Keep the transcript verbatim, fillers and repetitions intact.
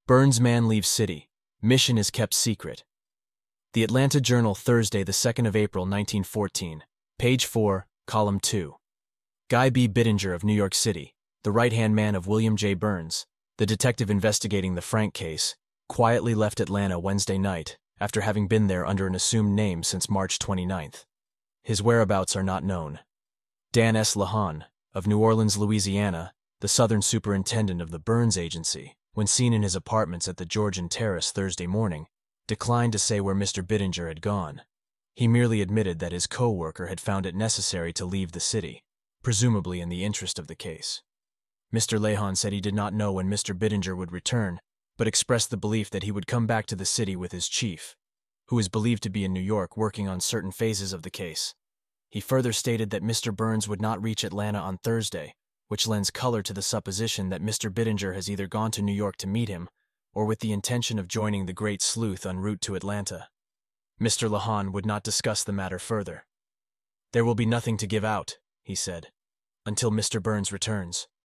Burns man leaves city. Mission is kept secret. The Atlanta Journal, Thursday, the second of April, nineteen fourteen. Page four, Column two. Guy B. Bittinger of New York City, the right-hand man of William J. Burns, the detective investigating the Frank case, quietly left Atlanta Wednesday night after having been there under an assumed name since March twenty-ninth. His whereabouts are not known. Dan S. Lahan, of New Orleans, Louisiana, the southern superintendent of the Burns Agency, when seen in his apartments at the Georgian Terrace Thursday morning, declined to say where Mister Bittinger had gone. He merely admitted that his co-worker had found it necessary to leave the city, presumably in the interest of the case. Mister Lahan said he did not know when Mister Bittinger would return, but expressed the belief that he would come back to the city with his chief, who is believed to be in New York working on certain phases of the case. He further stated that Mister Burns would not reach Atlanta on Thursday, which lends color to the supposition that Mister Bittinger has either gone to New York to meet him or with the intention of joining the Great Sleuth en route to Atlanta. Mister Lahan would not discuss the matter further. "There will be nothing to give out," he said, "until Mister Burns returns."